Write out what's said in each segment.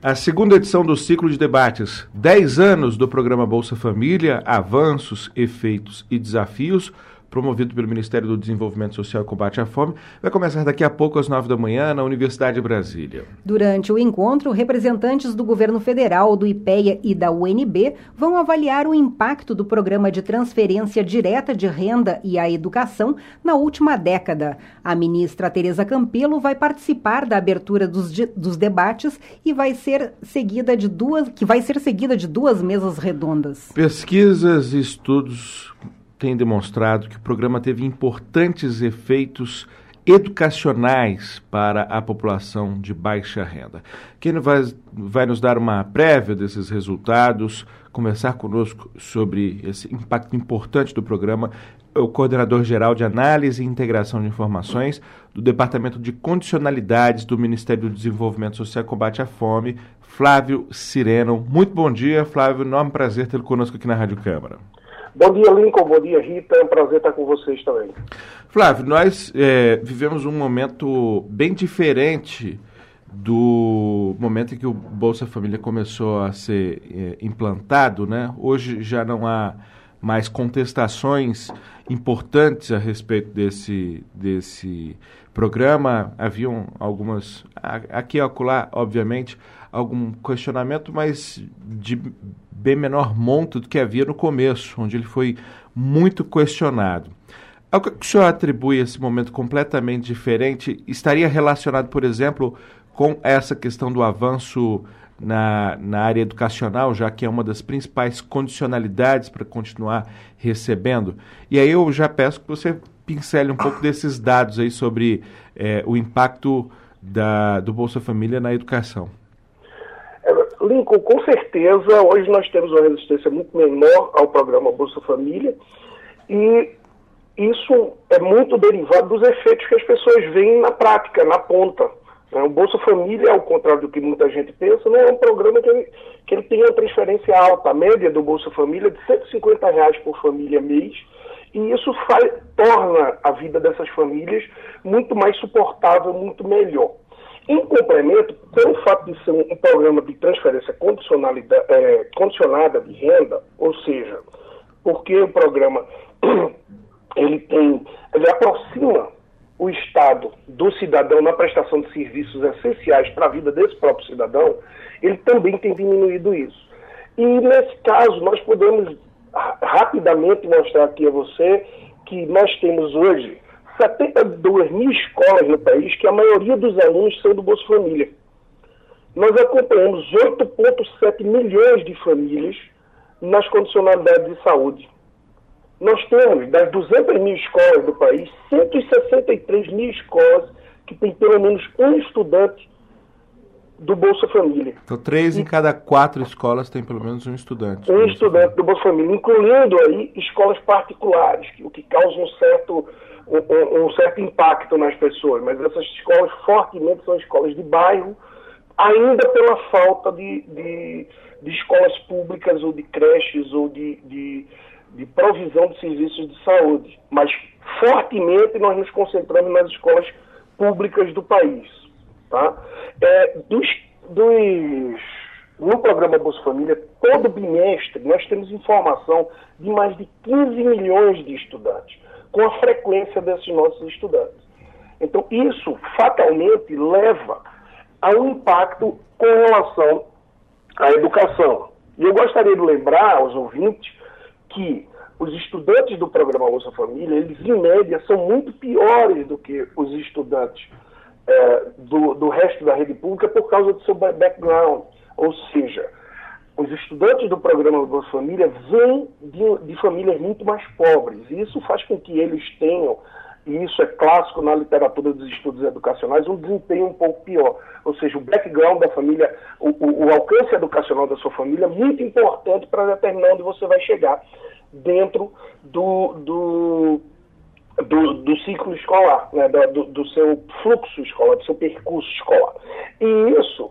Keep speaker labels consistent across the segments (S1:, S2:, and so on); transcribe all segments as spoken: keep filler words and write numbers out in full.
S1: A segunda edição do ciclo de debates, dez anos do programa Bolsa Família, avanços, efeitos e desafios, promovido pelo Ministério do Desenvolvimento Social e Combate à Fome, vai começar daqui a pouco às nove da manhã na Universidade de Brasília.
S2: Durante o encontro, representantes do governo federal, do IPEA e da U N B vão avaliar o impacto do programa de transferência direta de renda e a educação na última década. A ministra Tereza Campelo vai participar da abertura dos, de, dos debates e vai ser seguida de duas, que vai ser seguida de duas mesas redondas.
S1: Pesquisas e estudos tem demonstrado que o programa teve importantes efeitos educacionais para a população de baixa renda. Quem vai, vai nos dar uma prévia desses resultados, conversar conosco sobre esse impacto importante do programa, é o coordenador-geral de Análise e Integração de Informações do Departamento de Condicionalidades do Ministério do Desenvolvimento Social e Combate à Fome, Flávio Sireno. Muito bom dia, Flávio. Enorme prazer tê-lo conosco aqui na Rádio Câmara.
S3: Bom dia, Lincoln. Bom dia, Rita. É um prazer estar com vocês também.
S1: Flávio, nós é, vivemos um momento bem diferente do momento em que o Bolsa Família começou a ser é, implantado, né? Hoje já não há mais contestações importantes a respeito desse, desse programa. Haviam algumas, aqui e acolá, obviamente, algum questionamento, mas de bem menor monto do que havia no começo, onde ele foi muito questionado. Ao que o senhor atribui esse momento completamente diferente, estaria relacionado, por exemplo, com essa questão do avanço na, na área educacional, já que é uma das principais condicionalidades para continuar recebendo? E aí eu já peço que você pincele um pouco desses dados aí sobre é, o impacto da, do Bolsa Família na educação.
S3: Lincoln, com certeza, hoje nós temos uma resistência muito menor ao programa Bolsa Família e isso é muito derivado dos efeitos que as pessoas veem na prática, na ponta. O Bolsa Família, ao contrário do que muita gente pensa, não é um programa que ele, que ele tem uma transferência alta. A média do Bolsa Família é de cento e cinquenta reais por família mês e isso faz, torna a vida dessas famílias muito mais suportável, muito melhor. Em complemento, pelo fato de ser um programa de transferência é, condicionada de renda, ou seja, porque o programa ele tem, ele aproxima o Estado do cidadão na prestação de serviços essenciais para a vida desse próprio cidadão, ele também tem diminuído isso. E nesse caso, nós podemos rapidamente mostrar aqui a você que nós temos hoje setenta e duas mil escolas no país, que a maioria dos alunos são do Bolsa Família. Nós acompanhamos oito vírgula sete milhões de famílias nas condicionalidades de saúde. Nós temos, das duzentas mil escolas do país, cento e sessenta e três mil escolas que têm pelo menos um estudante do Bolsa Família.
S1: Então, três e... em cada quatro escolas tem pelo menos um estudante.
S3: Um estudante do Bolsa Família, incluindo aí escolas particulares, o que causa um certo... Um, um certo impacto nas pessoas, mas essas escolas fortemente são escolas de bairro, ainda pela falta de, de, de escolas públicas ou de creches ou de, de, de provisão de serviços de saúde, mas fortemente nós nos concentramos nas escolas públicas do país. Tá? É, dos, dos, no programa Bolsa Família, todo bimestre nós temos informação de mais de quinze milhões de estudantes, com a frequência desses nossos estudantes. Então, isso fatalmente leva a um impacto com relação à educação. E eu gostaria de lembrar aos ouvintes que os estudantes do programa Bolsa Família, eles em média são muito piores do que os estudantes é, do, do resto da rede pública por causa do seu background. Ou seja, os estudantes do programa Bolsa Família vêm de, de famílias muito mais pobres. E isso faz com que eles tenham, e isso é clássico na literatura dos estudos educacionais, um desempenho um pouco pior. Ou seja, o background da família, o, o, o alcance educacional da sua família é muito importante para determinar onde você vai chegar dentro do, do, do, do ciclo escolar, né, do, do seu fluxo escolar, do seu percurso escolar. E isso...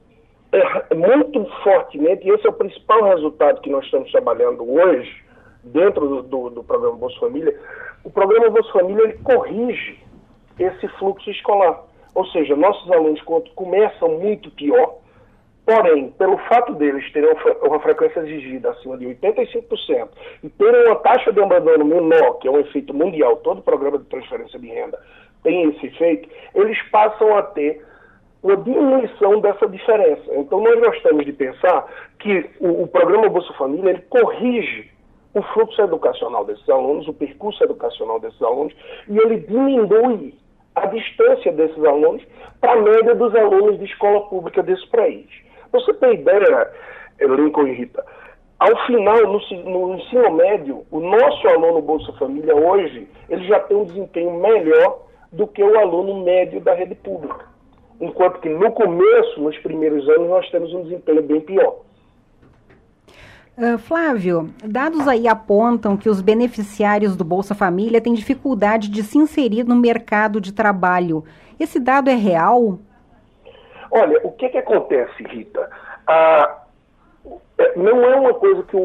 S3: É, muito fortemente, e esse é o principal resultado que nós estamos trabalhando hoje, dentro do, do, do programa Bolsa Família. O programa Bolsa Família ele corrige esse fluxo escolar. Ou seja, nossos alunos, quando começam muito pior, Porém, pelo fato deles terem uma frequência exigida acima de oitenta e cinco por cento e terem uma taxa de abandono menor, que é um efeito mundial, todo programa de transferência de renda tem esse efeito, eles passam a ter uma diminuição dessa diferença. Então, nós gostamos de pensar que o, o programa Bolsa Família, ele corrige o fluxo educacional desses alunos, o percurso educacional desses alunos, e ele diminui a distância desses alunos para a média dos alunos de escola pública desse país. Você tem ideia, Lincoln e Rita, ao final, no, no ensino médio, o nosso aluno Bolsa Família hoje, ele já tem um desempenho melhor do que o aluno médio da rede pública. Enquanto que no começo, nos primeiros anos, nós temos um desempenho bem pior.
S2: Uh, Flávio, dados aí apontam que os beneficiários do Bolsa Família têm dificuldade de se inserir no mercado de trabalho. Esse dado é real?
S3: Olha, o que que acontece, Rita? Ah, não é uma coisa que o,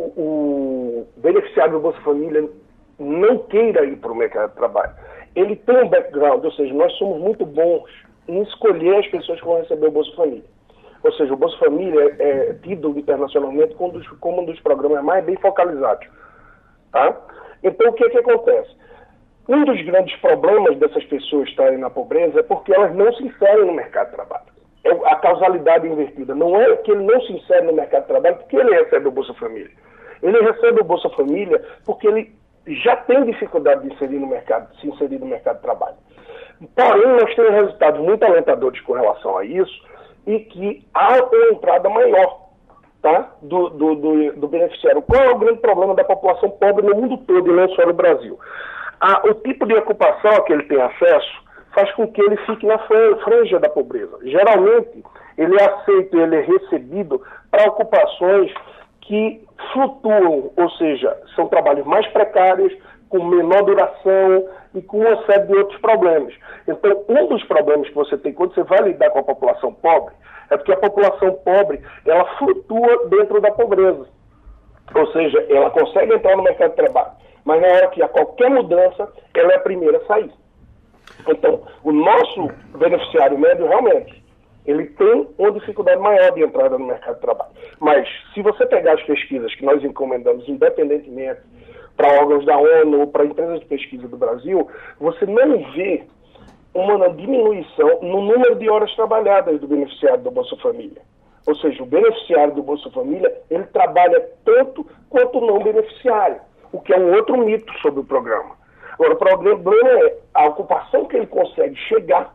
S3: o beneficiário do Bolsa Família não queira ir para o mercado de trabalho. Ele tem um background, ou seja, nós somos muito bons em escolher as pessoas que vão receber o Bolsa Família. Ou seja, o Bolsa Família é tido internacionalmente como um dos, como um dos programas mais bem focalizados. Tá? Então, o que que acontece? Um dos grandes problemas dessas pessoas estarem na pobreza é porque elas não se inserem no mercado de trabalho. É a causalidade invertida. Não é que ele não se insere no mercado de trabalho porque ele recebe o Bolsa Família. Ele recebe o Bolsa Família porque ele já tem dificuldade de inserir no mercado, se inserir no mercado de trabalho. Porém, nós temos resultados muito alentadores com relação a isso e que há uma entrada maior, tá, do, do, do, do beneficiário. Qual é o grande problema da população pobre no mundo todo e não só no Brasil? Ah, o tipo de ocupação a que ele tem acesso faz com que ele fique na franja da pobreza. Geralmente, ele é aceito, ele é recebido para ocupações que flutuam, ou seja, são trabalhos mais precários, com menor duração e com uma série de outros problemas. Então, um dos problemas que você tem quando você vai lidar com a população pobre é porque a população pobre, ela flutua dentro da pobreza. Ou seja, ela consegue entrar no mercado de trabalho, mas na hora que há qualquer mudança, ela é a primeira a sair. Então, o nosso beneficiário médio, realmente, ele tem uma dificuldade maior de entrada no mercado de trabalho. Mas, se você pegar as pesquisas que nós encomendamos independentemente para órgãos da ONU ou para empresas de pesquisa do Brasil, você não vê uma diminuição no número de horas trabalhadas do beneficiário do Bolsa Família. Ou seja, o beneficiário do Bolsa Família, ele trabalha tanto quanto o não beneficiário, o que é um outro mito sobre o programa. Agora, o problema é a ocupação que ele consegue chegar,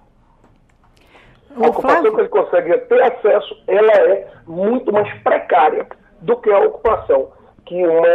S3: a ocupação que ele consegue ter acesso, ela é muito mais precária do que a ocupação que,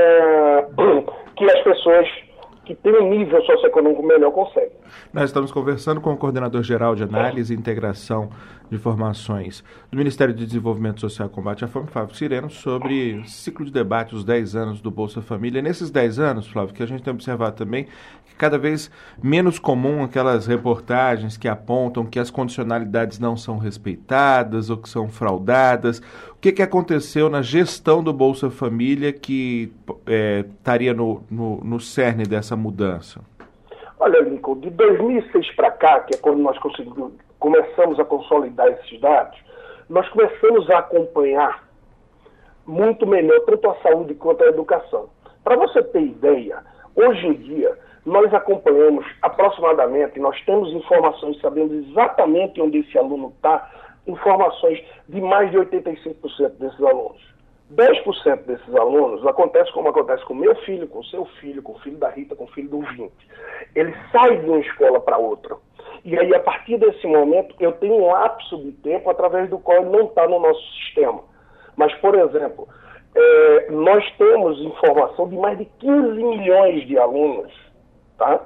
S3: uma, que as pessoas que têm um nível socioeconômico melhor conseguem.
S1: Nós estamos conversando com o coordenador-geral de análise e integração de informações do Ministério de Desenvolvimento Social e Combate à Fome, Flávio Sireno, sobre o ciclo de debate, os dez anos do Bolsa Família. Nesses dez anos, Flávio, que a gente tem observado também que cada vez menos comum aquelas reportagens que apontam que as condicionalidades não são respeitadas ou que são fraudadas. O que, que aconteceu na gestão do Bolsa Família que é, estaria no, no, no cerne dessa mudança?
S3: Olha, Lincoln, de dois mil e seis para cá, que é quando nós começamos a consolidar esses dados, nós começamos a acompanhar muito melhor tanto a saúde quanto a educação. Para você ter ideia, hoje em dia, nós acompanhamos aproximadamente, nós temos informações, sabemos exatamente onde esse aluno está, informações de mais de oitenta e cinco por cento desses alunos. dez por cento desses alunos acontece como acontece com meu filho, com seu filho, com o filho da Rita, com o filho do Vinte. Ele sai de uma escola para outra. E aí, a partir desse momento, eu tenho um lapso de tempo através do qual ele não está no nosso sistema. Mas, por exemplo, é, nós temos informação de mais de quinze milhões de alunos, tá?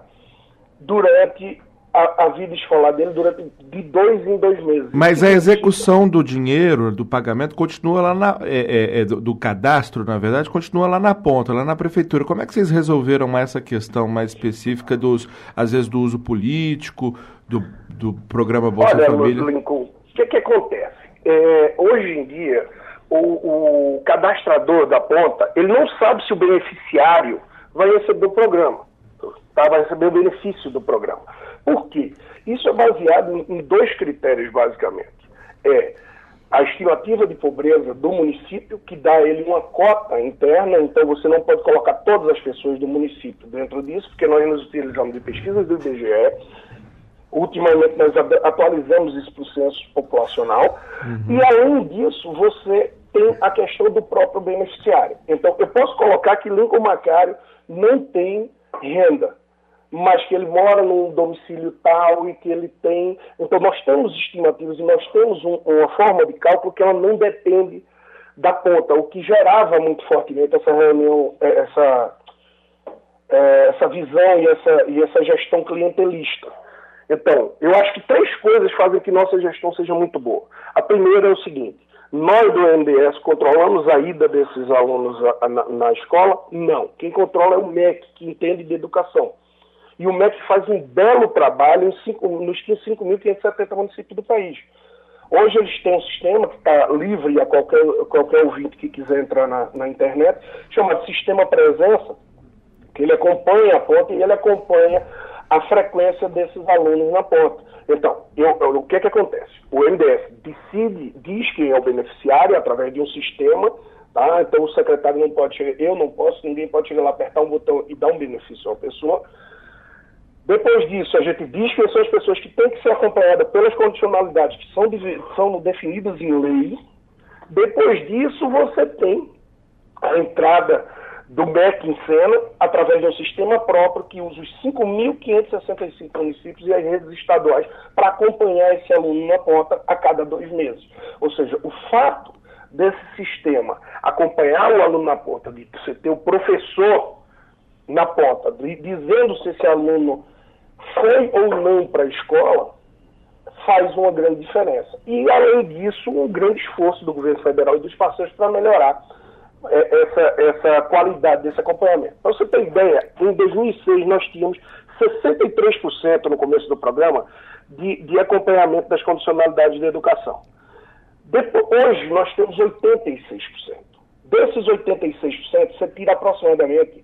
S3: Durante A, a vida escolar dele durante de dois em dois meses.
S1: Mas a execução do dinheiro, do pagamento, continua lá na, é, é, do, do cadastro, na verdade, continua lá na ponta, lá na prefeitura. Como é que vocês resolveram essa questão mais específica, dos, às vezes, do uso político, do, do programa Bolsa
S3: Olha,
S1: Família?
S3: Olha, Lincoln, o que, que acontece? É, hoje em dia, o, o cadastrador da ponta, ele não sabe se o beneficiário vai receber o programa, tá? Vai receber o benefício do programa. Por quê? Isso é baseado em dois critérios, basicamente. É a estimativa de pobreza do município, que dá a ele uma cota interna, então você não pode colocar todas as pessoas do município dentro disso, porque nós nos utilizamos de pesquisas do I B G E. Ultimamente nós atualizamos isso para o censo populacional. Uhum. E além disso, você tem a questão do próprio beneficiário. Então, eu posso colocar que Lincoln Macário não tem renda, mas que ele mora num domicílio tal e que ele tem... Então, nós temos estimativas e nós temos um, uma forma de cálculo que ela não depende da ponta, o que gerava muito fortemente essa reunião, essa, essa visão e essa, e essa gestão clientelista. Então, eu acho que três coisas fazem que nossa gestão seja muito boa. A primeira é o seguinte: nós do M D S controlamos a ida desses alunos a, a, na, na escola? Não. Quem controla é o M E C, que entende de educação. E o M E C faz um belo trabalho em cinco, nos cinco mil quinhentos e setenta municípios do país. Hoje eles têm um sistema que está livre a qualquer, qualquer ouvinte que quiser entrar na, na internet, chamado Sistema Presença, que ele acompanha a ponta e ele acompanha a frequência desses alunos na ponta. Então, eu, eu, o que é que acontece? O M D S decide, diz quem é o beneficiário através de um sistema, tá? Então o secretário não pode chegar, eu não posso, ninguém pode chegar lá, apertar um botão e dar um benefício a uma pessoa. Depois disso, a gente diz que são as pessoas que têm que ser acompanhadas pelas condicionalidades que são, são definidas em lei. Depois disso, você tem a entrada do M E C em cena, através de um sistema próprio que usa os cinco mil quinhentos e sessenta e cinco municípios e as redes estaduais para acompanhar esse aluno na ponta a cada dois meses. Ou seja, o fato desse sistema acompanhar o aluno na ponta, de você ter o professor na ponta, de, dizendo se esse aluno foi ou não para a escola, faz uma grande diferença. E, além disso, um grande esforço do governo federal e dos parceiros para melhorar Essa, essa qualidade desse acompanhamento. Para você ter ideia, em dois mil e seis nós tínhamos sessenta e três por cento no começo do programa de, de acompanhamento das condicionalidades de educação. Depois, hoje nós temos oitenta e seis por cento. Desses oitenta e seis por cento, você tira aproximadamente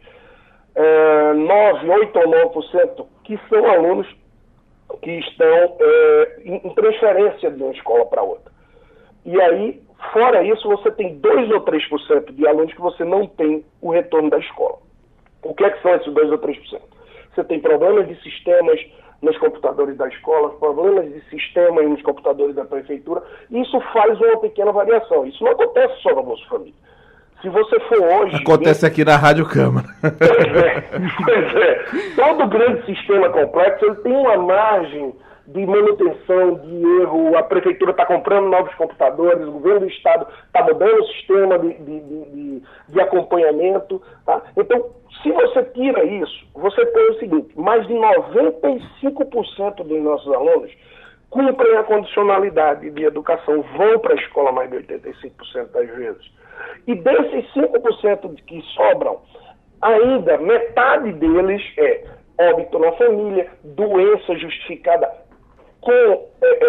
S3: é, nove, oito ou nove por cento que são alunos que estão é, em, em transferência de uma escola para outra. E aí, fora isso, você tem dois ou três por cento de alunos que você não tem o retorno da escola. O que é que são esses dois ou três por cento? Você tem problemas de sistemas nos computadores da escola, problemas de sistema nos computadores da prefeitura, e isso faz uma pequena variação. Isso não acontece só no Bolsa Família. Se você for hoje...
S1: Acontece bem... aqui na Rádio Câmara.
S3: Pois é, pois é. Todo grande sistema complexo ele tem uma margem de manutenção, de erro, a prefeitura está comprando novos computadores, o governo do estado está mudando o sistema de, de, de, de acompanhamento. Tá? Então, se você tira isso, você tem o seguinte: mais de noventa e cinco por cento dos nossos alunos cumprem a condicionalidade de educação, vão para a escola mais de oitenta e cinco por cento das vezes. E desses cinco por cento que sobram, ainda metade deles é óbito na família, doença justificada com é,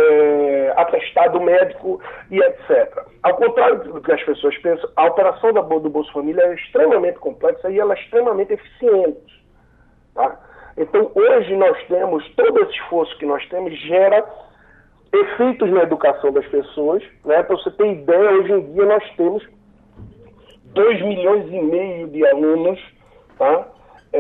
S3: é, atestado médico e etcétera. Ao contrário do que as pessoas pensam, a operação da, do Bolsa Família é extremamente complexa e ela é extremamente eficiente. Tá? Então, hoje nós temos, todo esse esforço que nós temos gera efeitos na educação das pessoas. Né? Para você ter ideia, hoje em dia nós temos dois milhões e meio de alunos, tá?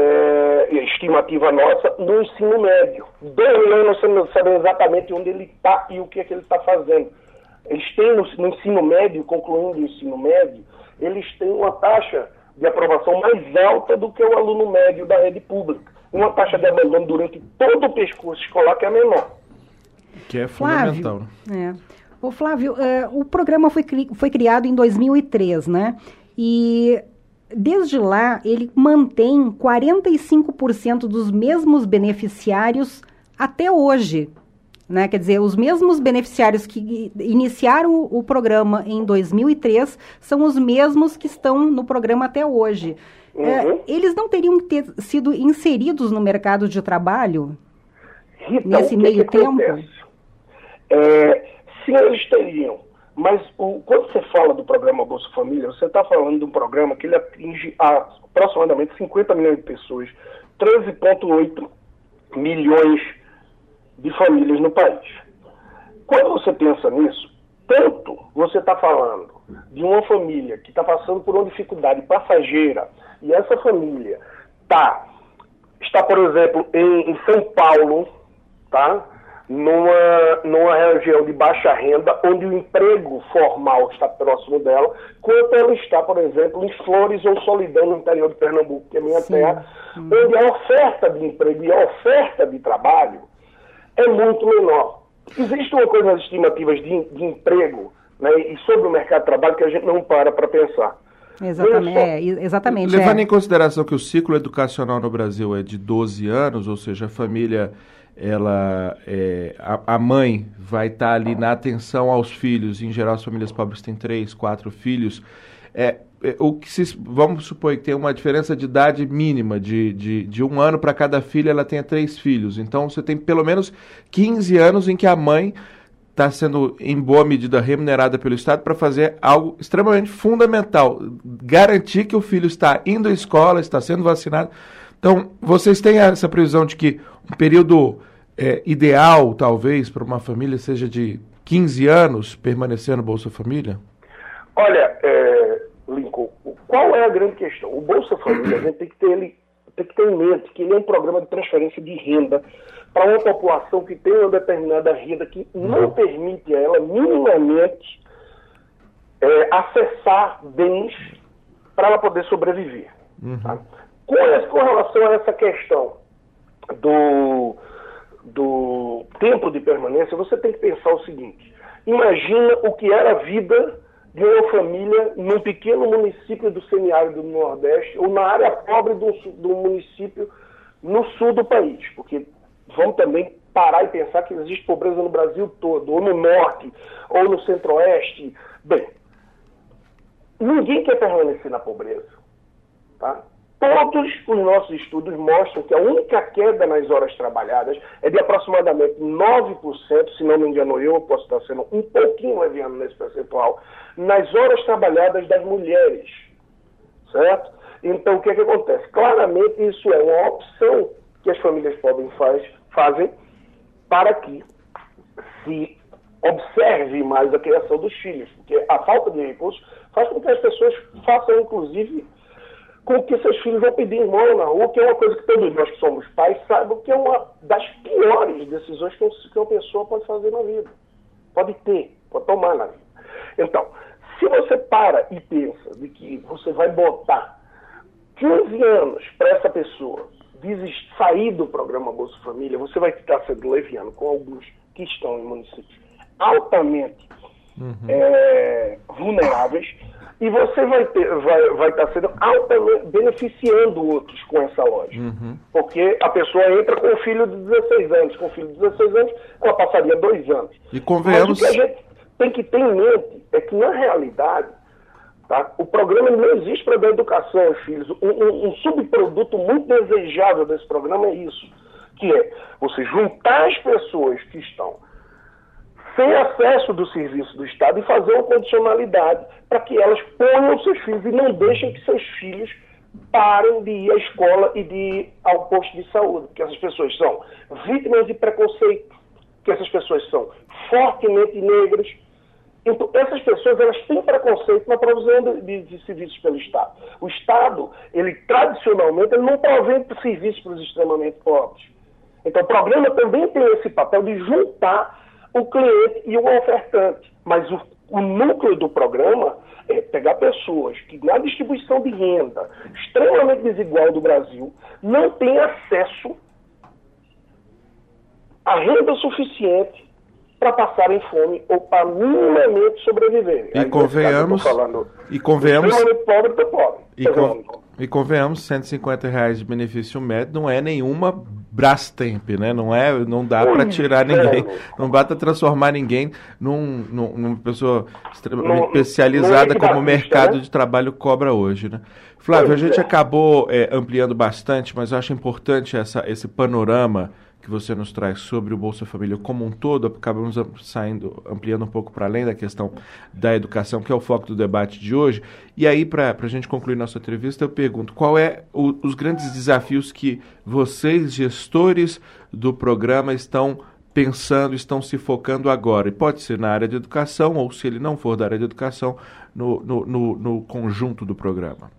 S3: É, estimativa nossa, no ensino médio. dois milhões nós não sabemos exatamente onde ele está e o que é que ele está fazendo. Eles têm no, no ensino médio, concluindo o ensino médio, eles têm uma taxa de aprovação mais alta do que o aluno médio da rede pública. Uma taxa de abandono durante todo o percurso escolar que é menor.
S1: Que é fundamental.
S2: Flávio, é. Ô, Flávio, uh, o programa foi, cri- foi criado em dois mil e três, né? E desde lá ele mantém quarenta e cinco por cento dos mesmos beneficiários até hoje. Né? Quer dizer, os mesmos beneficiários que iniciaram o programa em dois mil e três são os mesmos que estão no programa até hoje. Uhum. É, eles não teriam ter sido inseridos no mercado de trabalho
S3: Rita,
S2: nesse
S3: que
S2: meio
S3: que
S2: tempo?
S3: É, sim, eles teriam. Mas o, quando você fala do programa Bolsa Família, você está falando de um programa que ele atinge a, aproximadamente cinquenta milhões de pessoas, treze vírgula oito milhões de famílias no país. Quando você pensa nisso, tanto você está falando de uma família que está passando por uma dificuldade passageira, e essa família tá, está, por exemplo, em, em São Paulo, tá? Numa, numa região de baixa renda, onde o emprego formal está próximo dela, quanto ela está, por exemplo, em Flores ou Solidão, no interior de Pernambuco, que é minha Sim. terra, hum. onde a oferta de emprego e a oferta de trabalho é muito menor. Existe uma coisa nas estimativas de, de emprego, né, e sobre o mercado de trabalho que a gente não para para pensar.
S2: Exatamente, é, exatamente.
S1: Levando
S2: é.
S1: em consideração que o ciclo educacional no Brasil é de doze anos, ou seja, a família, ela, é, a, a mãe vai estar ali na atenção aos filhos, em geral as famílias pobres têm três, quatro filhos, é, é, o que se, vamos supor que tem uma diferença de idade mínima, de, de, de um ano para cada filha, ela tenha três filhos, então você tem pelo menos quinze anos em que a mãe está sendo, em boa medida, remunerada pelo Estado para fazer algo extremamente fundamental, garantir que o filho está indo à escola, está sendo vacinado. Então, vocês têm essa previsão de que um período é, ideal, talvez, para uma família seja de quinze anos permanecendo no Bolsa Família?
S3: Olha, é, Lincoln, qual é a grande questão? O Bolsa Família, a gente tem que ter, ele, tem que ter em mente que ele é um programa de transferência de renda para uma população que tem uma determinada renda que não permite a ela minimamente é, acessar bens para ela poder sobreviver. Uhum. Tá? Com, essa, com relação a essa questão do, do tempo de permanência, você tem que pensar o seguinte: imagina o que era a vida de uma família num pequeno município do semiárido do Nordeste ou na área pobre do, do município no sul do país, porque vamos também parar e pensar que existe pobreza no Brasil todo, ou no norte, ou no centro-oeste. Bem, ninguém quer permanecer na pobreza. Tá? Todos os nossos estudos mostram que a única queda nas horas trabalhadas é de aproximadamente nove por cento, se não me engano eu, posso estar sendo um pouquinho leviano nesse percentual, nas horas trabalhadas das mulheres. Certo? Então, o que é que acontece? Claramente, isso é uma opção que as famílias pobres faz, fazem para que se observe mais a criação dos filhos, porque a falta de recursos faz com que as pessoas façam, inclusive, com que seus filhos vão pedir esmola na rua, que é uma coisa que todos nós que somos pais saibam que é uma das piores decisões que uma pessoa pode fazer na vida. Pode ter, pode tomar na vida. Então, se você para e pensa de que você vai botar quinze anos para essa pessoa sair do programa Bolsa Família, você vai ficar sendo leviano com alguns que estão em municípios altamente uhum. é, vulneráveis, e você vai, ter, vai, vai estar sendo altamente beneficiando outros com essa lógica. Uhum. Porque a pessoa entra com um filho de dezesseis anos, com um filho de dezesseis anos, ela passaria dois anos.
S1: E convenhamos...
S3: Mas o que a gente tem que ter em mente é que, na realidade, tá, o programa não existe para dar educação aos filhos. Um, um, um subproduto muito desejável desse programa é isso, que é você juntar as pessoas que estão sem acesso do serviço do Estado e fazer uma condicionalidade para que elas ponham seus filhos e não deixem que seus filhos parem de ir à escola e de ir ao posto de saúde, porque essas pessoas são vítimas de preconceito, que essas pessoas são fortemente negras. Então, essas pessoas, elas têm preconceito na provisão de, de, de serviços pelo Estado. O Estado, ele tradicionalmente, ele não provém serviços para os extremamente pobres. Então, o programa também tem esse papel de juntar o cliente e o ofertante. Mas o, o núcleo do programa é pegar pessoas que, na distribuição de renda extremamente desigual do Brasil, não têm acesso a renda suficiente para passarem fome ou para minimamente sobreviver.
S1: E convenhamos, e convenhamos,
S3: pobre do pobre.
S1: E, con, e convenhamos, cento e cinquenta reais de benefício médio não é nenhuma Brastemp, né? Não é, não dá para tirar ninguém, é, não dá para transformar ninguém num, num, numa pessoa extremamente não, especializada não é como o mercado né? de trabalho cobra hoje, né? Flávio, pois a gente é. acabou é, ampliando bastante, mas eu acho importante essa, esse panorama que você nos traz sobre o Bolsa Família como um todo. Acabamos saindo, ampliando um pouco para além da questão da educação, que é o foco do debate de hoje. E aí, para a gente concluir nossa entrevista, eu pergunto, qual é o, os grandes desafios que vocês, gestores do programa, estão pensando, estão se focando agora? E pode ser na área de educação, ou se ele não for da área de educação, no, no, no, no conjunto do programa.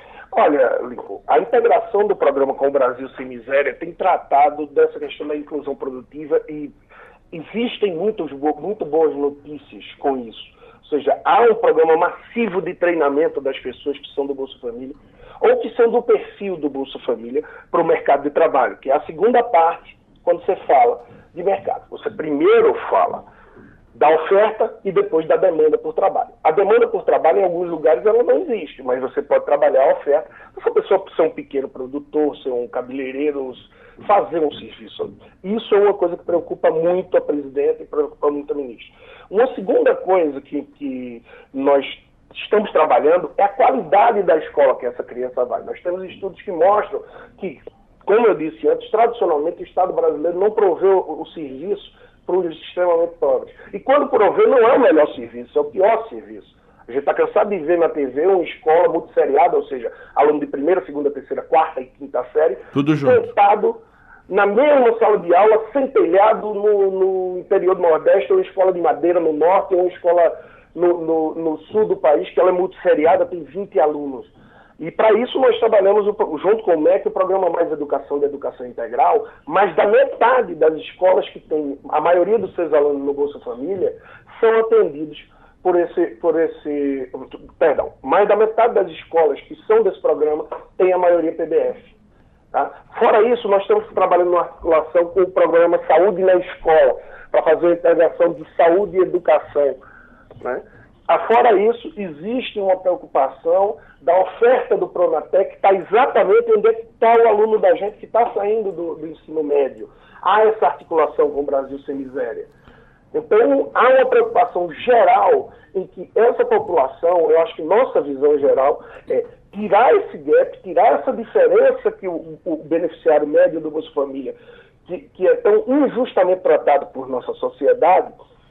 S3: Olha, Lincoln, a integração do programa com o Brasil Sem Miséria tem tratado dessa questão da inclusão produtiva e existem muitos, muito boas notícias com isso. Ou seja, há um programa massivo de treinamento das pessoas que são do Bolsa Família ou que são do perfil do Bolsa Família para o mercado de trabalho, que é a segunda parte quando você fala de mercado. Você primeiro fala da oferta e depois da demanda por trabalho. A demanda por trabalho, em alguns lugares, ela não existe, mas você pode trabalhar a oferta. Se a pessoa ser um pequeno produtor, ser um cabeleireiro, fazer um serviço. Isso é uma coisa que preocupa muito a presidenta e preocupa muito a ministra. Uma segunda coisa que, que nós estamos trabalhando é a qualidade da escola que essa criança vai. Nós temos estudos que mostram que, como eu disse antes, tradicionalmente o Estado brasileiro não proveu o, o serviço para os extremamente pobres. E quando prover, não é o melhor serviço, é o pior serviço. A gente está cansado de ver na T V uma escola muito seriada, ou seja, aluno de primeira, segunda, terceira, quarta e quinta série,
S1: tudo junto,
S3: sentado na mesma sala de aula, sem telhado no, no interior do Nordeste, ou uma escola de madeira no Norte, ou uma escola no, no, no Sul do país, que ela é muito seriada, tem vinte alunos. E para isso nós trabalhamos, junto com o M E C, o Programa Mais Educação de Educação Integral, mais da metade das escolas que tem, a maioria dos seus alunos no Bolsa Família, são atendidos por esse, por esse, perdão, mais da metade das escolas que são desse programa tem a maioria P B F. Tá? Fora isso, nós estamos trabalhando numa articulação com o programa Saúde na Escola, para fazer a integração de saúde e educação, né? Fora isso, existe uma preocupação da oferta do Pronatec, que está exatamente onde é que está o aluno da gente que está saindo do, do ensino médio. Há essa articulação com o Brasil Sem Miséria. Então, há uma preocupação geral em que essa população, eu acho que nossa visão geral é tirar esse gap, tirar essa diferença que o, o beneficiário médio do Bolsa Família, que, que é tão injustamente tratado por nossa sociedade,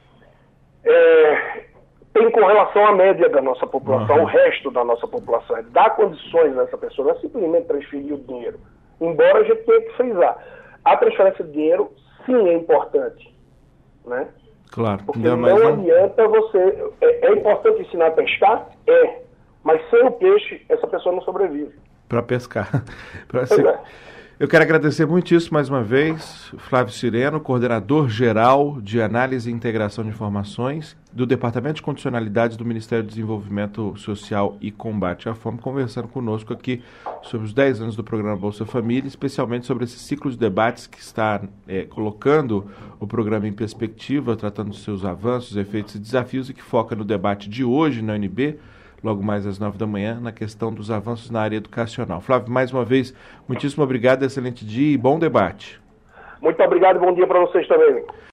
S3: é, tem com relação à média da nossa população, uhum. o resto da nossa população. É dar condições a essa pessoa, não é simplesmente transferir o dinheiro. Embora a gente tenha que frisar, a transferência de dinheiro, sim, é importante, né?
S1: Claro.
S3: Porque
S1: não,
S3: não
S1: não
S3: adianta você... É, é importante ensinar a pescar? É. Mas sem o peixe, essa pessoa não sobrevive.
S1: Para pescar. pra ser... é. Eu quero agradecer muitíssimo mais uma vez, Flávio Cireno, coordenador-geral de Análise e Integração de Informações do Departamento de Condicionalidades do Ministério do Desenvolvimento Social e Combate à Fome, conversando conosco aqui sobre os dez anos do programa Bolsa Família, especialmente sobre esse ciclo de debates que está é, colocando o programa em perspectiva, tratando dos seus avanços, efeitos e desafios, e que foca no debate de hoje na U N B, logo mais às nove da manhã, na questão dos avanços na área educacional. Flávio, mais uma vez, muitíssimo obrigado, excelente dia e bom debate.
S3: Muito obrigado e bom dia para vocês também.